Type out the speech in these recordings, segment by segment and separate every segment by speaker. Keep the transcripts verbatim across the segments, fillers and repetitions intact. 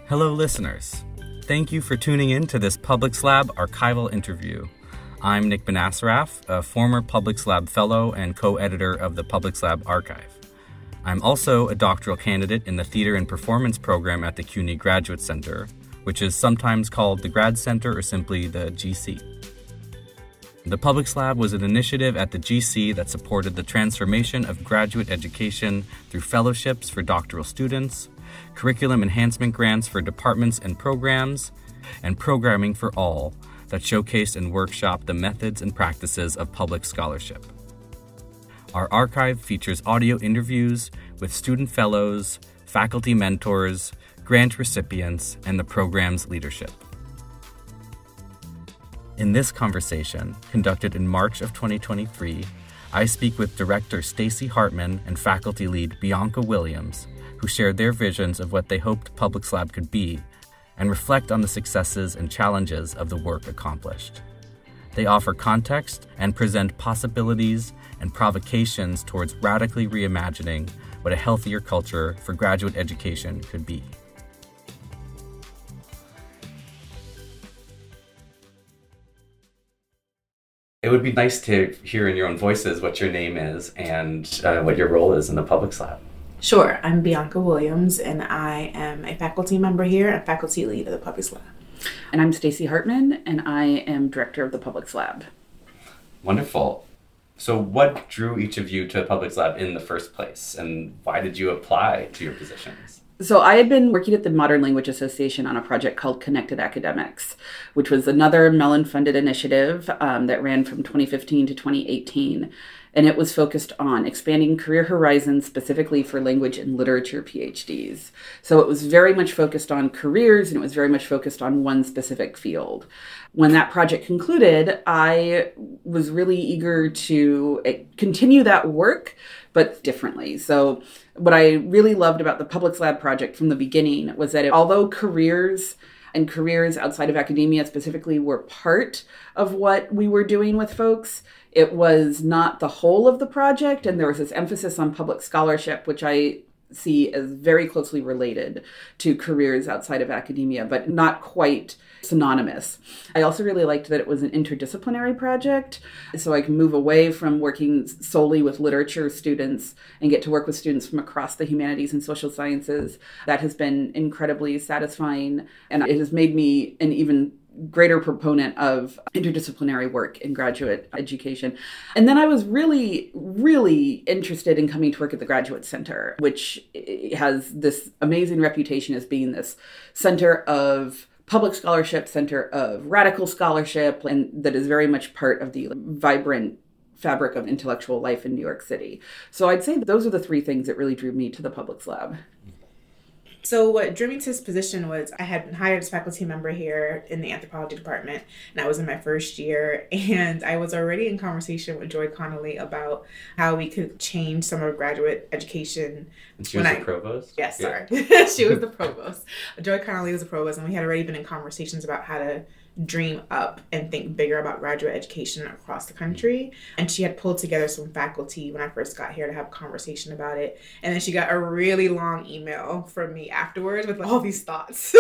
Speaker 1: Hello, listeners. Thank you for tuning in to this Publics Lab archival interview. I'm Nick Benassaraf, a former Publics Lab fellow and co-editor of the Publics Lab archive. I'm also a doctoral candidate in the Theater and Performance program at the C U N Y Graduate Center, which is sometimes called the Grad Center or simply the G C. The Publics Lab was an initiative at the G C that supported the transformation of graduate education through fellowships for doctoral students, curriculum enhancement grants for departments and programs, and programming for all that showcased and workshopped the methods and practices of public scholarship. Our archive features audio interviews with student fellows, faculty mentors, grant recipients, and the program's leadership. In this conversation, conducted in March of twenty twenty-three, I speak with Director Stacy Hartman and faculty lead Bianca Williams, who shared their visions of what they hoped Publics Lab could be and reflect on the successes and challenges of the work accomplished. They offer context and present possibilities and provocations towards radically reimagining what a healthier culture for graduate education could be. It would be nice to hear in your own voices what your name is and uh, what your role is in the Publics Lab.
Speaker 2: Sure. I'm Bianca Williams, and I am a faculty member here and faculty lead of the Publics Lab.
Speaker 3: And I'm Stacy Hartman, and I am director of the Publics Lab.
Speaker 1: Wonderful. So what drew each of you to Publics Lab in the first place, and why did you apply to your positions?
Speaker 3: So I had been working at the Modern Language Association on a project called Connected Academics, which was another Mellon-funded initiative um, that ran from twenty fifteen to twenty eighteen. And it was focused on expanding career horizons specifically for language and literature PhDs. So it was very much focused on careers, and it was very much focused on one specific field. When that project concluded, I was really eager to continue that work, but differently. So what I really loved about the Publics Lab project from the beginning was that it, although careers and careers outside of academia specifically were part of what we were doing with folks, it was not the whole of the project, and there was this emphasis on public scholarship, which I see as very closely related to careers outside of academia, but not quite synonymous. I also really liked that it was an interdisciplinary project, so I can move away from working solely with literature students and get to work with students from across the humanities and social sciences. That has been incredibly satisfying, and it has made me an even greater proponent of interdisciplinary work in graduate education. And then I was really, really interested in coming to work at the Graduate Center, which has this amazing reputation as being this center of public scholarship, center of radical scholarship, and that is very much part of the vibrant fabric of intellectual life in New York City. So I'd say those are the three things that really drew me to the Publics Lab.
Speaker 2: So what drew me to this position was I had been hired as faculty member here in the anthropology department, and I was in my first year, and I was already in conversation with Joy Connolly about how we could change some of graduate education.
Speaker 1: And she was
Speaker 2: when
Speaker 1: the
Speaker 2: I,
Speaker 1: provost?
Speaker 2: Yes,
Speaker 1: Yeah.
Speaker 2: sorry. She was the provost. Joy Connolly was the provost, and we had already been in conversations about how to dream up and think bigger about graduate education across the country. And she had pulled together some faculty when I first got here to have a conversation about it. And then she got a really long email from me afterwards with all these thoughts.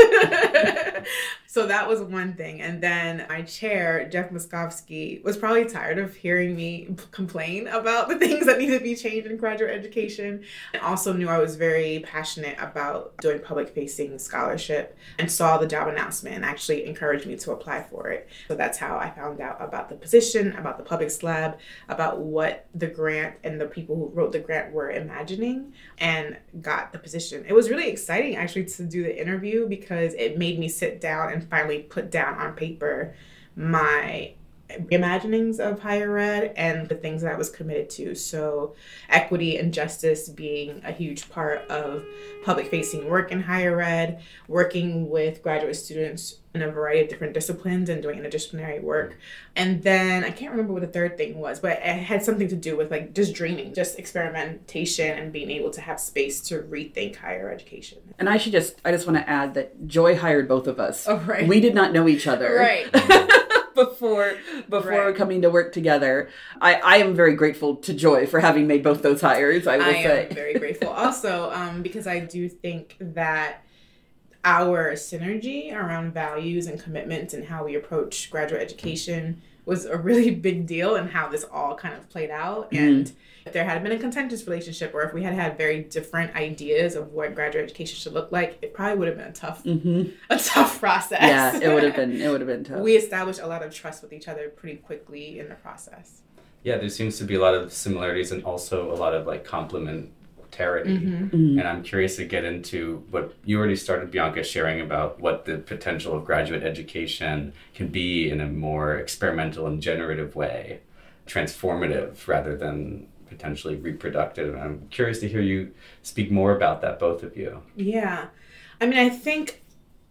Speaker 2: So that was one thing. And then my chair, Jeff Moskovsky, was probably tired of hearing me complain about the things that need to be changed in graduate education. And also knew I was very passionate about doing public-facing scholarship and saw the job announcement and actually encouraged me to apply for it. So that's how I found out about the position, about the Publics Lab, about what the grant and the people who wrote the grant were imagining, and got the position. It was really exciting actually to do the interview because it made me sit down and finally put down on paper my reimaginings of higher ed and the things that I was committed to. So equity and justice being a huge part of public-facing work in higher ed, working with graduate students in a variety of different disciplines and doing interdisciplinary work. And then I can't remember what the third thing was, but it had something to do with like just dreaming, just experimentation and being able to have space to rethink higher education.
Speaker 3: And I should just, I just want to add that Joy hired both of us.
Speaker 2: Oh, right.
Speaker 3: We did not know each other.
Speaker 2: Right.
Speaker 3: before before
Speaker 2: Right.
Speaker 3: coming to work together. I, I am very grateful to Joy for having made both those hires, I will
Speaker 2: I
Speaker 3: say.
Speaker 2: am very grateful also um, because I do think that our synergy around values and commitments and how we approach graduate education was a really big deal, and how this all kind of played out. Mm-hmm. And if there had been a contentious relationship, or if we had had very different ideas of what graduate education should look like, it probably would have been a tough, mm-hmm. a tough process.
Speaker 3: Yeah, it would have been. It would have been tough.
Speaker 2: We established a lot of trust with each other pretty quickly in the process.
Speaker 1: Yeah, there seems to be a lot of similarities and also a lot of like complementarity.
Speaker 2: Mm-hmm. Mm-hmm.
Speaker 1: And I'm curious to get into what you already started, Bianca, sharing about what the potential of graduate education can be in a more experimental and generative way, transformative rather than potentially reproductive. And I'm curious to hear you speak more about that, both of you.
Speaker 2: Yeah. I mean, I think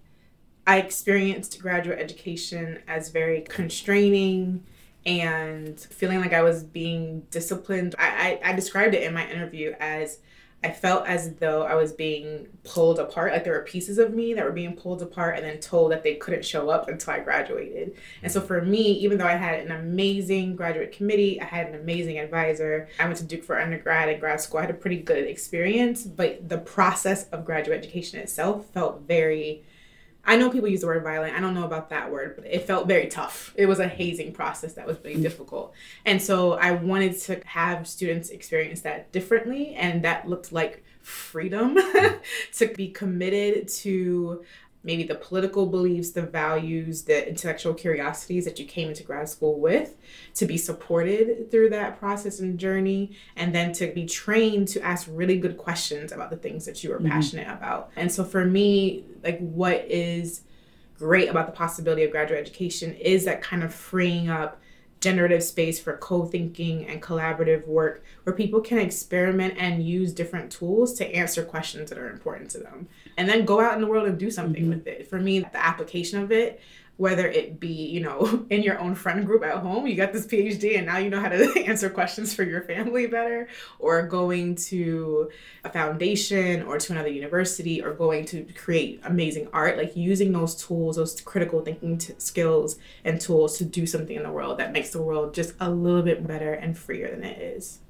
Speaker 2: I experienced graduate education as very constraining and feeling like I was being disciplined. I, I, I described it in my interview as I felt as though I was being pulled apart. Like there were pieces of me that were being pulled apart and then told that they couldn't show up until I graduated. And so for me, even though I had an amazing graduate committee, I had an amazing advisor, I went to Duke for undergrad and grad school, I had a pretty good experience, but the process of graduate education itself felt very, I know people use the word violent. I don't know about that word, but it felt very tough. It was a hazing process that was really difficult. And so I wanted to have students experience that differently. And that looked like freedom to be committed to maybe the political beliefs, the values, the intellectual curiosities that you came into grad school with, to be supported through that process and journey, and then to be trained to ask really good questions about the things that you are mm-hmm. passionate about. And so for me, like what is great about the possibility of graduate education is that kind of freeing up generative space for co-thinking and collaborative work where people can experiment and use different tools to answer questions that are important to them and then go out in the world and do something mm-hmm. with it. For me, the application of it, whether it be, you know, in your own friend group at home, you got this PhD and now you know how to answer questions for your family better, or going to a foundation or to another university, or going to create amazing art, like using those tools, those critical thinking t- skills and tools to do something in the world that makes the world just a little bit better and freer than it is.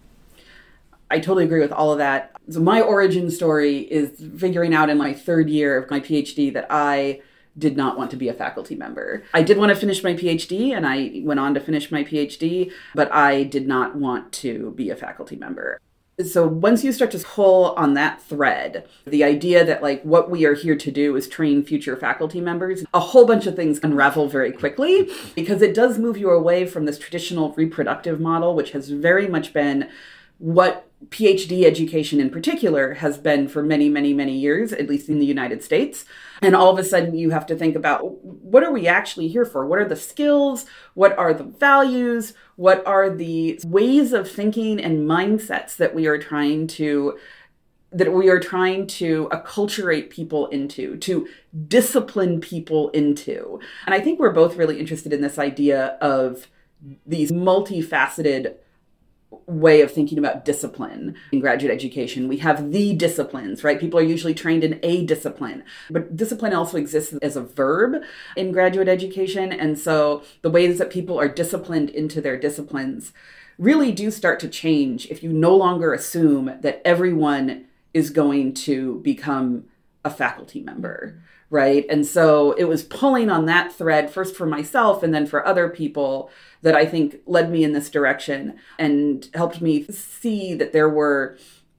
Speaker 3: I totally agree with all of that. So my origin story is figuring out in my third year of my PhD that I did not want to be a faculty member. I did want to finish my PhD and I went on to finish my PhD, but I did not want to be a faculty member. So once you start to pull on that thread, the idea that like what we are here to do is train future faculty members, a whole bunch of things unravel very quickly, because it does move you away from this traditional reproductive model, which has very much been what PhD education in particular has been for many, many, many years, at least in the United States. And all of a sudden you have to think about, what are we actually here for? What are the skills? What are the values? What are the ways of thinking and mindsets that we are trying to that we are trying to acculturate people into, to discipline people into? And I think we're both really interested in this idea of these multifaceted way of thinking about discipline in graduate education. We have the disciplines, right? People are usually trained in a discipline, but discipline also exists as a verb in graduate education. And so the ways that people are disciplined into their disciplines really do start to change if you no longer assume that everyone is going to become a faculty member, right? And so it was pulling on that thread, first for myself and then for other people, that I think led me in this direction and helped me see that there were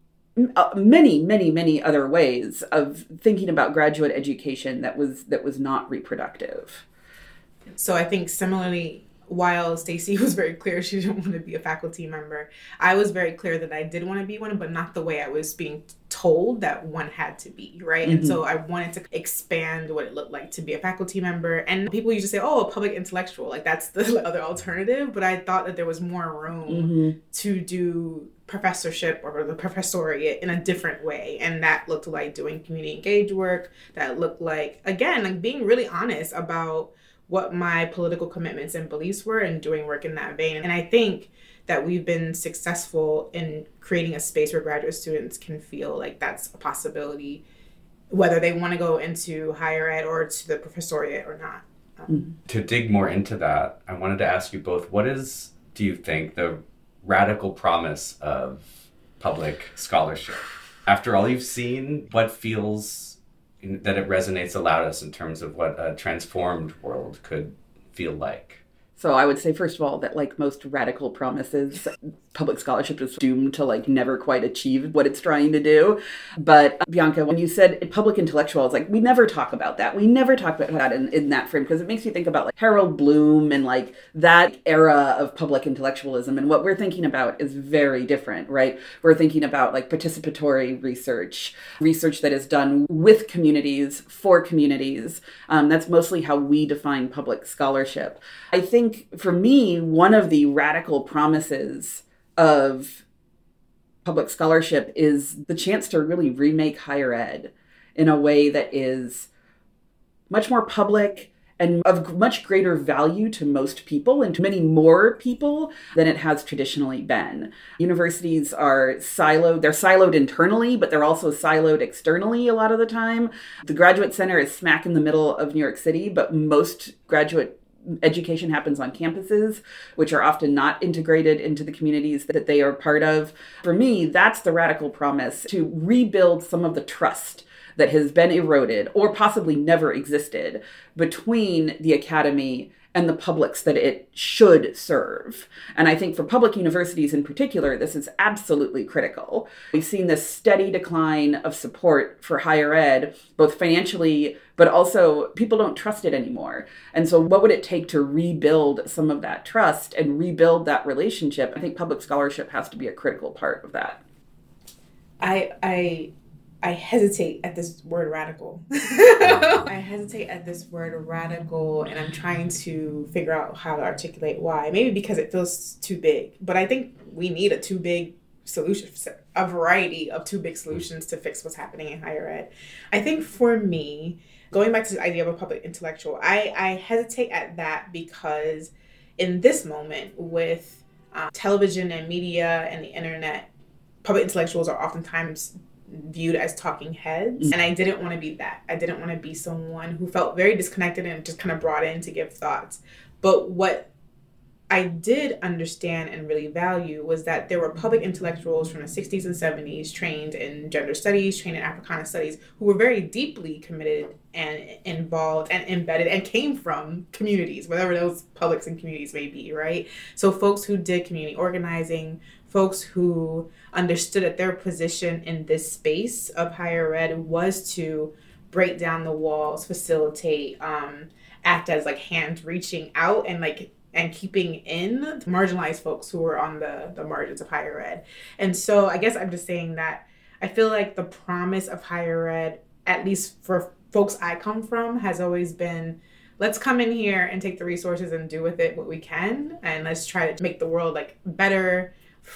Speaker 3: many, many, many other ways of thinking about graduate education that was that was not reproductive.
Speaker 2: So I think similarly, while Stacey was very clear she didn't want to be a faculty member, I was very clear that I did want to be one, but not the way I was being told that one had to be, right? Mm-hmm. And so I wanted to expand what it looked like to be a faculty member. And people used to say, oh, a public intellectual, like that's the other alternative. But I thought that there was more room mm-hmm. to do professorship or the professoriate in a different way. And that looked like doing community engaged work. That looked like, again, like being really honest about what my political commitments and beliefs were and doing work in that vein. And I think that we've been successful in creating a space where graduate students can feel like that's a possibility, whether they want to go into higher ed or to the professoriate or not. Um,
Speaker 1: to dig more into that, I wanted to ask you both, what is, do you think, the radical promise of public scholarship? After all you've seen, what feels that it resonates the loudest in terms of what a transformed world could feel like?
Speaker 3: So I would say, first of all, that like most radical promises, public scholarship is doomed to like never quite achieve what it's trying to do. But Bianca, when you said public intellectuals, like we never talk about that. We never talk about that in, in that frame, because it makes you think about like Harold Bloom and like that era of public intellectualism. And what we're thinking about is very different, right? We're thinking about like participatory research, research that is done with communities, for communities. Um, that's mostly how we define public scholarship. I think for me, one of the radical promises of public scholarship is the chance to really remake higher ed in a way that is much more public and of much greater value to most people and to many more people than it has traditionally been. Universities are siloed. They're siloed internally, but they're also siloed externally a lot of the time. The Graduate Center is smack in the middle of New York City, but most graduate education happens on campuses, which are often not integrated into the communities that they are part of. For me, that's the radical promise, to rebuild some of the trust that has been eroded or possibly never existed between the academy and the publics that it should serve. And I think for public universities in particular, this is absolutely critical. We've seen this steady decline of support for higher ed, both financially, but also people don't trust it anymore. And so what would it take to rebuild some of that trust and rebuild that relationship? I think public scholarship has to be a critical part of that.
Speaker 2: I, I, I hesitate at this word radical. I hesitate at this word radical, and I'm trying to figure out how to articulate why. Maybe because it feels too big. But I think we need a too big solution, a variety of too big solutions to fix what's happening in higher ed. I think for me, going back to the idea of a public intellectual, I, I hesitate at that because in this moment with um, television and media and the internet, public intellectuals are oftentimes viewed as talking heads. And I didn't want to be that. I didn't want to be someone who felt very disconnected and just kind of brought in to give thoughts. But what I did understand and really value was that there were public intellectuals from the sixties and seventies trained in gender studies, trained in Africana studies, who were very deeply committed and involved and embedded and came from communities, whatever those publics and communities may be, right? So folks who did community organizing, folks who understood that their position in this space of higher ed was to break down the walls, facilitate, um, act as like hands reaching out and like and keeping in marginalized folks who were on the, the margins of higher ed. And so I guess I'm just saying that I feel like the promise of higher ed, at least for folks I come from, has always been, let's come in here and take the resources and do with it what we can. And let's try to make the world like better,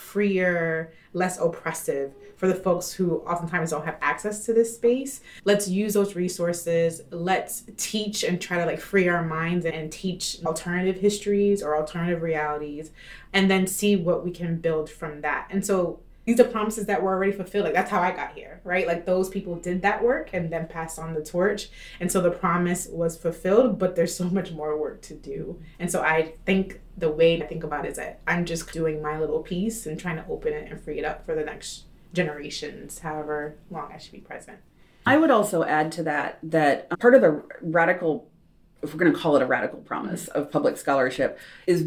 Speaker 2: freer, less oppressive for the folks who oftentimes don't have access to this space. Let's use those resources. Let's teach and try to like free our minds and teach alternative histories or alternative realities, and then see what we can build from that. And so these are promises that were already fulfilled. Like that's how I got here, right? Like those people did that work and then passed on the torch. And so the promise was fulfilled, but there's so much more work to do. And so I think the way to think about it is that I'm just doing my little piece and trying to open it and free it up for the next generations, however long I should be present.
Speaker 3: I would also add to that, that part of the radical, if we're going to call it a radical promise of public scholarship, is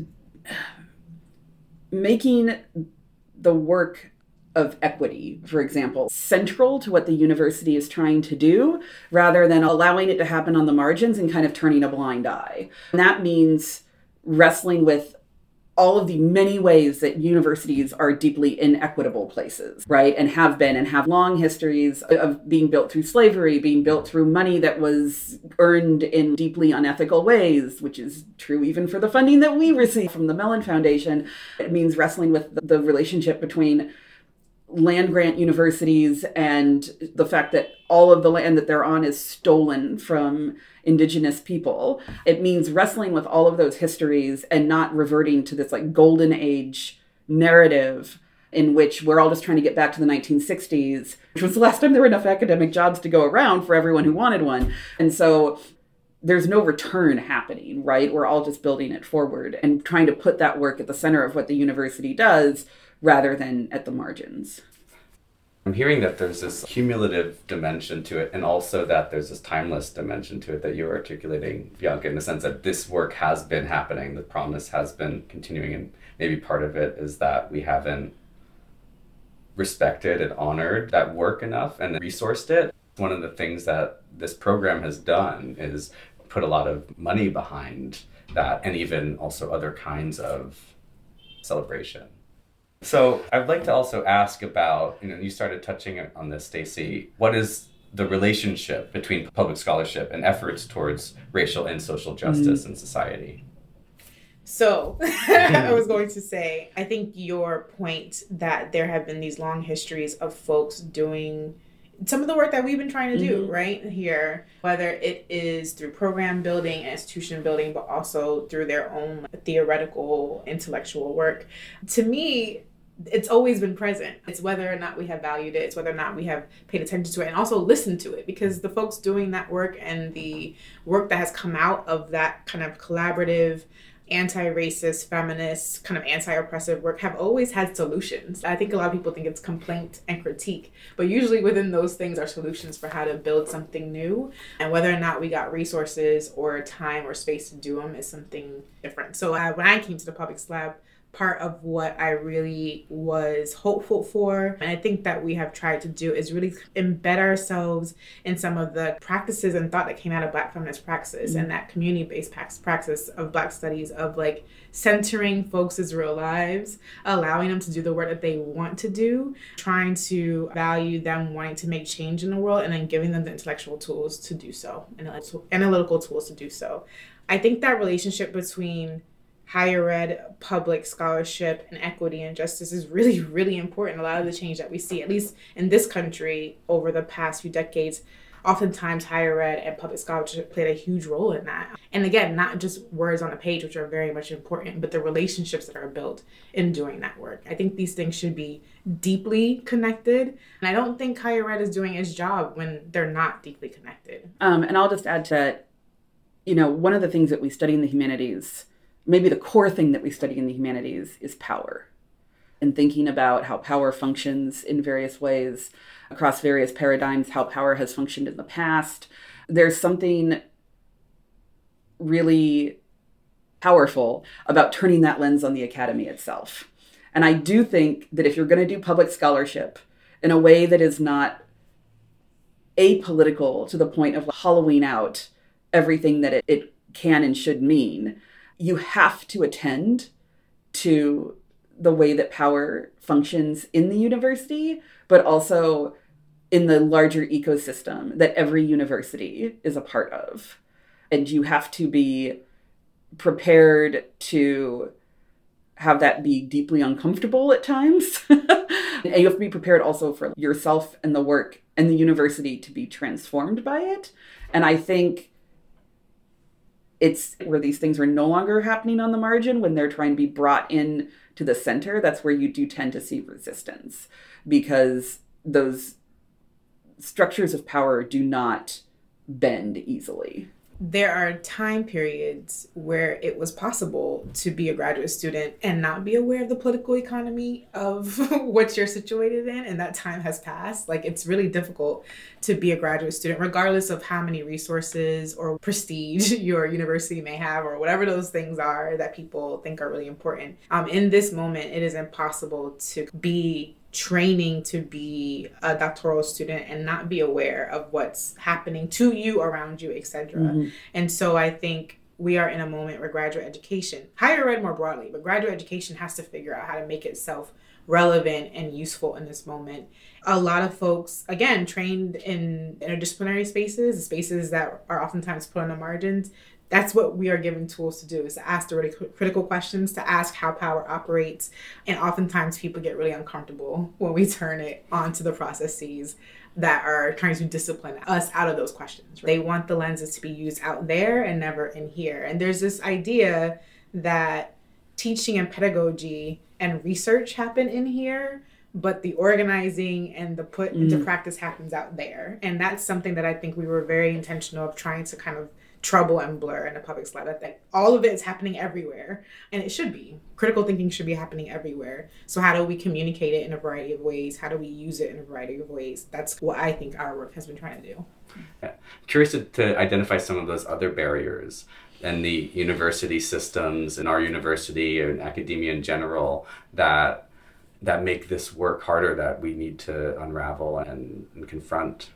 Speaker 3: making the work of equity, for example, central to what the university is trying to do, rather than allowing it to happen on the margins and kind of turning a blind eye. And that means wrestling with all of the many ways that universities are deeply inequitable places, right? And have been and have long histories of being built through slavery, being built through money that was earned in deeply unethical ways, which is true even for the funding that we receive from the Mellon Foundation. It means wrestling with the relationship between land grant universities and the fact that all of the land that they're on is stolen from indigenous people. It means wrestling with all of those histories and not reverting to this like golden age narrative in which we're all just trying to get back to the nineteen sixties, which was the last time there were enough academic jobs to go around for everyone who wanted one. And so there's no return happening, right? We're all just building it forward and trying to put that work at the center of what the university does rather than at the margins.
Speaker 1: I'm hearing that there's this cumulative dimension to it, and also that there's this timeless dimension to it that you're articulating, Bianca, in the sense that this work has been happening, the promise has been continuing, and maybe part of it is that we haven't respected and honored that work enough and resourced it. One of the things that this program has done is put a lot of money behind that, and even also other kinds of celebration. So I'd like to also ask about, you know, you started touching on this, Stacey. What is the relationship between public scholarship and efforts towards racial and social justice mm. in society?
Speaker 2: So I was going to say, I think your point that there have been these long histories of folks doing some of the work that we've been trying to do mm-hmm. right here, whether it is through program building and institution building, but also through their own theoretical, intellectual work. To me, it's always been present. It's whether or not we have valued it. It's whether or not we have paid attention to it and also listened to it, because the folks doing that work and the work that has come out of that kind of collaborative, anti-racist, feminist, kind of anti-oppressive work have always had solutions. I think a lot of people think it's complaint and critique, but usually within those things are solutions for how to build something new. And whether or not we got resources or time or space to do them is something different. So uh, when I came to the Public Slab, part of what I really was hopeful for, and I think that we have tried to do, is really embed ourselves in some of the practices and thought that came out of Black feminist praxis mm-hmm. and that community-based praxis of Black studies, of like centering folks' real lives, allowing them to do the work that they want to do, trying to value them wanting to make change in the world, and then giving them the intellectual tools to do so, and analytical tools to do so. I think that relationship between higher ed, public scholarship, and equity and justice is really, really important. A lot of the change that we see, at least in this country over the past few decades, oftentimes higher ed and public scholarship played a huge role in that. And again, not just words on a page, which are very much important, but the relationships that are built in doing that work. I think these things should be deeply connected. And I don't think higher ed is doing its job when they're not deeply connected.
Speaker 3: Um, and I'll just add to, you know, one of the things that we study in the humanities, maybe the core thing that we study in the humanities, is power. And thinking about how power functions in various ways across various paradigms, how power has functioned in the past. There's something really powerful about turning that lens on the academy itself. And I do think that if you're going to do public scholarship in a way that is not apolitical to the point of hollowing out everything that it, it can and should mean, you have to attend to the way that power functions in the university, but also in the larger ecosystem that every university is a part of. And you have to be prepared to have that be deeply uncomfortable at times. And you have to be prepared also for yourself and the work and the university to be transformed by it. And I think it's where these things are no longer happening on the margin, when they're trying to be brought in to the center, that's where you do tend to see resistance, because those structures of power do not bend easily.
Speaker 2: There are time periods where it was possible to be a graduate student and not be aware of the political economy of what you're situated in, and that time has passed. Like, it's really difficult to be a graduate student, regardless of how many resources or prestige your university may have, or whatever those things are that people think are really important. Um, in this moment, it is impossible to be training to be a doctoral student and not be aware of what's happening to you, around you, et cetera. Mm-hmm. And so I think we are in a moment where graduate education, higher ed more broadly, but graduate education has to figure out how to make itself relevant and useful in this moment. A lot of folks, again, trained in interdisciplinary spaces, spaces that are oftentimes put on the margins, that's what we are given tools to do, is to ask the really critical questions, to ask how power operates. And oftentimes people get really uncomfortable when we turn it onto the processes that are trying to discipline us out of those questions. They want the lenses to be used out there and never in here. And there's this idea that teaching and pedagogy and research happen in here, but the organizing and the put mm. into practice happens out there. And that's something that I think we were very intentional of trying to kind of trouble and blur in a public lab. That, that all of it is happening everywhere, and it should be. Critical thinking should be happening everywhere. So how do we communicate it in a variety of ways? How do we use it in a variety of ways? That's what I think our work has been trying to do.
Speaker 1: Yeah. Curious to, to identify some of those other barriers in the university systems, in our university, and academia in general, that that make this work harder, that we need to unravel and, and confront.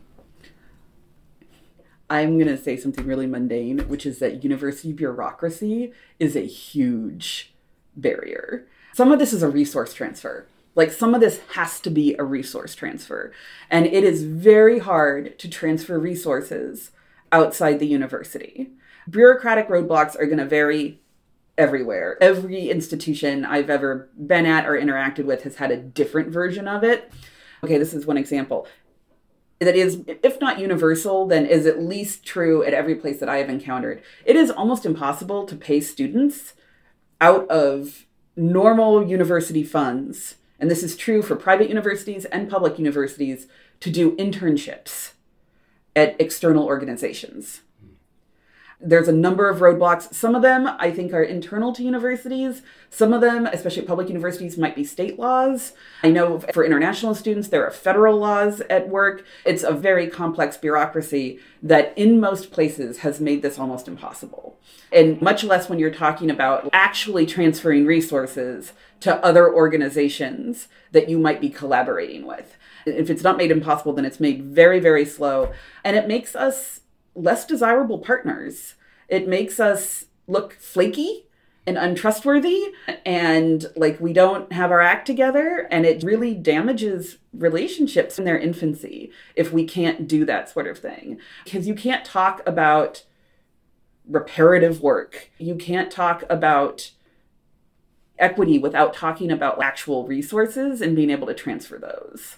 Speaker 3: I'm going to say something really mundane, which is that university bureaucracy is a huge barrier. Some of this is a resource transfer. Like, some of this has to be a resource transfer. And it is very hard to transfer resources outside the university. Bureaucratic roadblocks are going to vary everywhere. Every institution I've ever been at or interacted with has had a different version of it. Okay, this is one example. That is, if not universal, then is at least true at every place that I have encountered. It is almost impossible to pay students out of normal university funds, and this is true for private universities and public universities, to do internships at external organizations. There's a number of roadblocks. Some of them, I think, are internal to universities. Some of them, especially public universities, might be state laws. I know for international students, there are federal laws at work. It's a very complex bureaucracy that in most places has made this almost impossible. And much less when you're talking about actually transferring resources to other organizations that you might be collaborating with. If it's not made impossible, then it's made very, very slow. And it makes us less desirable partners. It makes us look flaky and untrustworthy, and like we don't have our act together, and it really damages relationships in their infancy if we can't do that sort of thing. Because you can't talk about reparative work. You can't talk about equity without talking about actual resources and being able to transfer those.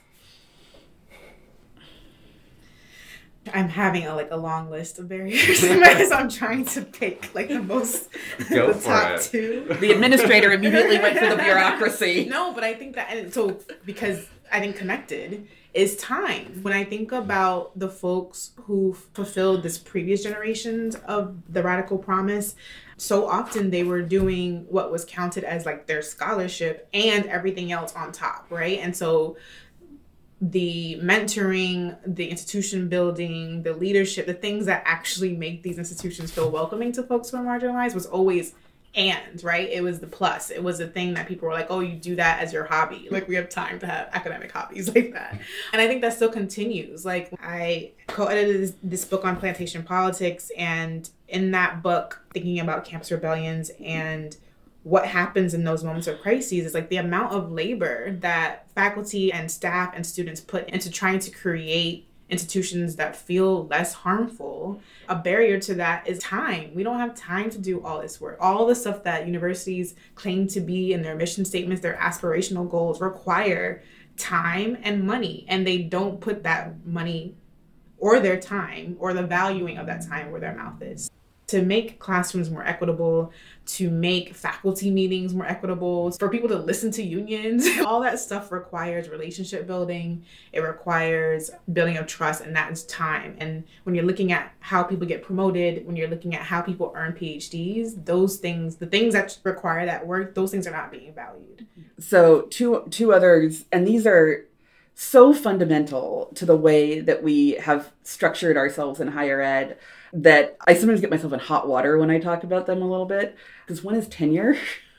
Speaker 2: I'm having a like a long list of barriers because I'm trying to pick like the most
Speaker 1: Go
Speaker 2: the
Speaker 1: for
Speaker 2: top
Speaker 1: it.
Speaker 2: two.
Speaker 3: The administrator immediately went for the bureaucracy.
Speaker 2: No, but I think that, and so because I think connected is time. When I think about the folks who fulfilled this previous generations of the Radical Promise, so often they were doing what was counted as like their scholarship and everything else on top, right? And so the mentoring, the institution building, the leadership, the things that actually make these institutions feel welcoming to folks who are marginalized was always and, right? It was the plus. It was the thing that people were like, oh, you do that as your hobby. Like, we have time to have academic hobbies like that. And I think that still continues. Like, I co-edited this, this book on plantation politics, and in that book, thinking about campus rebellions and what happens in those moments of crises is like the amount of labor that faculty and staff and students put into trying to create institutions that feel less harmful. A barrier to that is time. We don't have time to do all this work. All the stuff that universities claim to be in their mission statements, their aspirational goals, require time and money, and they don't put that money or their time or the valuing of that time where their mouth is. To make classrooms more equitable, to make faculty meetings more equitable, for people to listen to unions, all that stuff requires relationship building. It requires building of trust, and that is time. And when you're looking at how people get promoted, when you're looking at how people earn P H Ds, those things, the things that require that work, those things are not being valued.
Speaker 3: So two two others, and these are so fundamental to the way that we have structured ourselves in higher ed, that I sometimes get myself in hot water when I talk about them a little bit, because one is tenure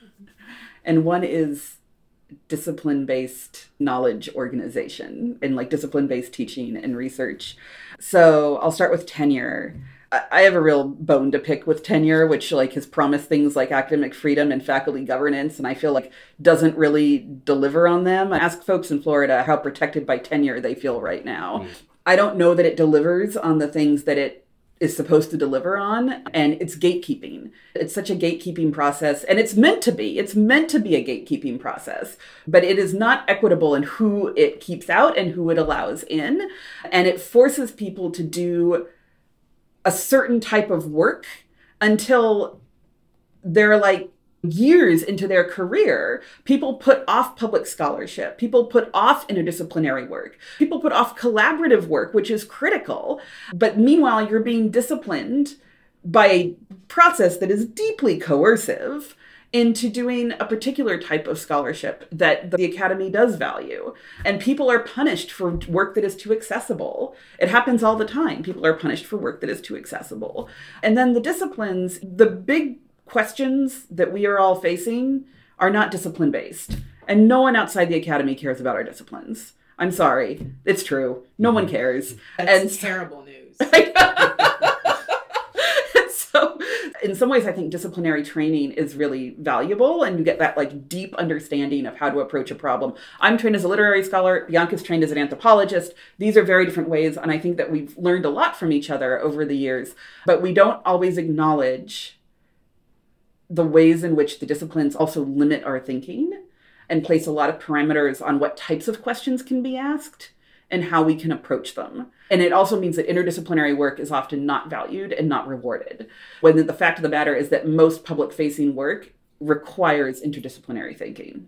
Speaker 3: and one is discipline-based knowledge organization and like discipline-based teaching and research. So I'll start with tenure. I have a real bone to pick with tenure, which like has promised things like academic freedom and faculty governance, and I feel like doesn't really deliver on them. I ask folks in Florida how protected by tenure they feel right now. Mm. I don't know that it delivers on the things that it is supposed to deliver on, and it's gatekeeping. It's such a gatekeeping process, and it's meant to be. It's meant to be a gatekeeping process, but it is not equitable in who it keeps out and who it allows in, and it forces people to do a certain type of work until they're like years into their career. People put off public scholarship. People put off interdisciplinary work. People put off collaborative work, which is critical. But meanwhile, you're being disciplined by a process that is deeply coercive into doing a particular type of scholarship that the academy does value. And people are punished for work that is too accessible. It happens all the time. People are punished for work that is too accessible. And then the disciplines, the big questions that we are all facing are not discipline-based. And no one outside the academy cares about our disciplines. I'm sorry. It's true. No one cares.
Speaker 2: That's and terrible news.
Speaker 3: So in some ways, I think disciplinary training is really valuable, and you get that like deep understanding of how to approach a problem. I'm trained as a literary scholar. Bianca's trained as an anthropologist. These are very different ways, and I think that we've learned a lot from each other over the years, but we don't always acknowledge the ways in which the disciplines also limit our thinking and place a lot of parameters on what types of questions can be asked and how we can approach them. And it also means that interdisciplinary work is often not valued and not rewarded, when the fact of the matter is that most public-facing work requires interdisciplinary thinking.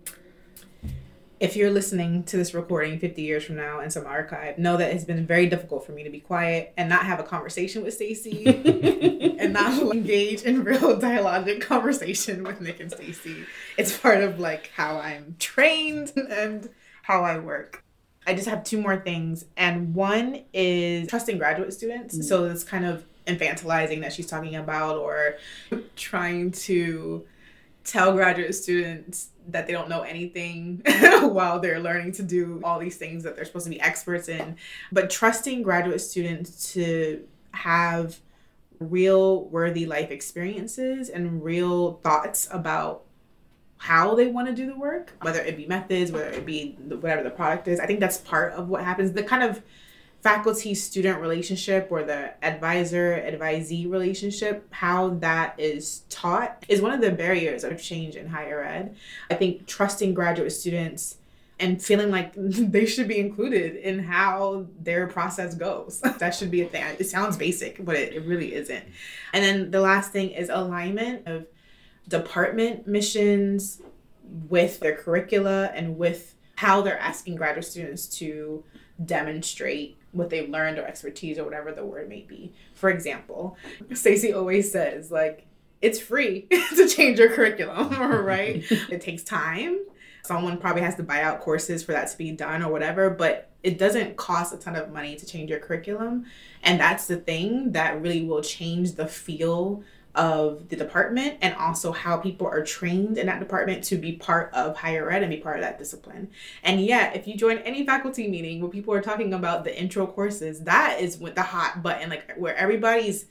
Speaker 2: If you're listening to this recording fifty years from now in some archive, know that it's been very difficult for me to be quiet and not have a conversation with Stacey and not engage in real dialogic conversation with Nick and Stacey. It's part of like how I'm trained and how I work. I just have two more things. And one is trusting graduate students. Mm-hmm. So this kind of infantilizing that she's talking about, or trying to tell graduate students that they don't know anything while they're learning to do all these things that they're supposed to be experts in. But trusting graduate students to have real worthy life experiences and real thoughts about how they want to do the work, whether it be methods, whether it be whatever the product is. I think that's part of what happens. The kind of faculty-student relationship or the advisor-advisee relationship, how that is taught is one of the barriers of change in higher ed. I think trusting graduate students and feeling like they should be included in how their process goes. That should be a thing. It sounds basic, but it, it really isn't. And then the last thing is alignment of department missions with their curricula and with how they're asking graduate students to demonstrate what they've learned or expertise or whatever the word may be. For example, Stacey always says, like, it's free to change your curriculum, right? It takes time. Someone probably has to buy out courses for that to be done or whatever, but it doesn't cost a ton of money to change your curriculum. And that's the thing that really will change the feel of the department and also how people are trained in that department to be part of higher ed and be part of that discipline. And yet, if you join any faculty meeting where people are talking about the intro courses, that is with the hot button, like where everybody's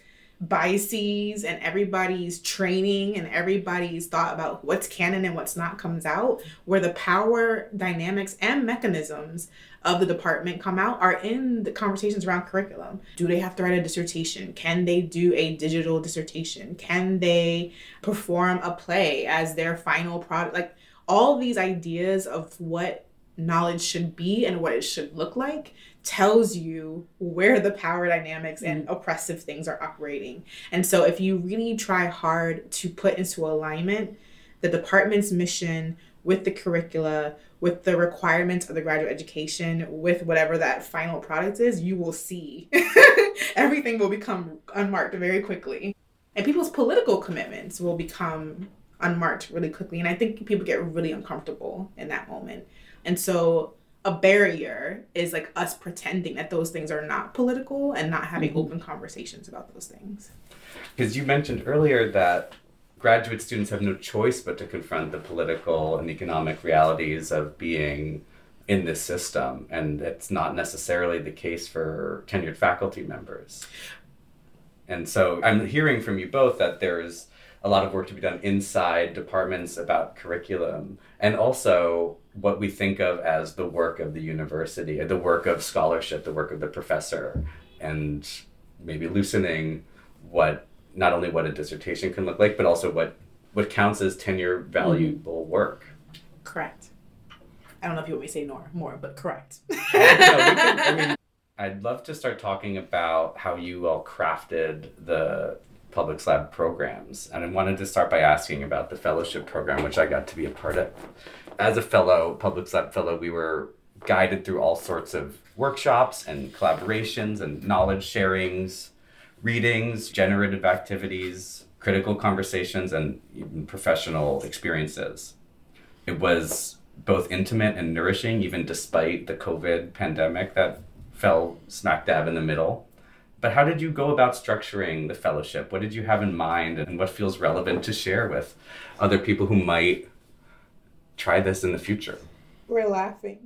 Speaker 2: biases and everybody's training and everybody's thought about what's canon and what's not comes out, where the power dynamics and mechanisms of the department come out are in the conversations around curriculum. Do they have to write a dissertation? Can they do a digital dissertation? Can they perform a play as their final product? Like all these ideas of what knowledge should be and what it should look like tells you where the power dynamics and oppressive things are operating. And so if you really try hard to put into alignment the department's mission with the curricula, with the requirements of the graduate education, with whatever that final product is, you will see everything will become unmarked very quickly. And people's political commitments will become unmarked really quickly. And I think people get really uncomfortable in that moment. And so a barrier is like us pretending that those things are not political and not having mm-hmm. open conversations about those things.
Speaker 1: Because you mentioned earlier that graduate students have no choice but to confront the political and economic realities of being in this system. And it's not necessarily the case for tenured faculty members. And so I'm hearing from you both that there's a lot of work to be done inside departments about curriculum, and also what we think of as the work of the university, the work of scholarship, the work of the professor, and maybe loosening what, not only what a dissertation can look like, but also what, what counts as tenure valuable mm-hmm. work.
Speaker 2: Correct. I don't know if you want me to say more, more but correct.
Speaker 1: no, we can, I mean, I'd love to start talking about how you all crafted the Public Lab programs. And I wanted to start by asking about the fellowship program, which I got to be a part of. As a fellow, Public Lab fellow, we were guided through all sorts of workshops and collaborations and knowledge sharings readings, generative activities, critical conversations, and even professional experiences. It was both intimate and nourishing, even despite the COVID pandemic that fell smack dab in the middle. But how did you go about structuring the fellowship? What did you have in mind, and what feels relevant to share with other people who might try this in the future?
Speaker 2: We're laughing.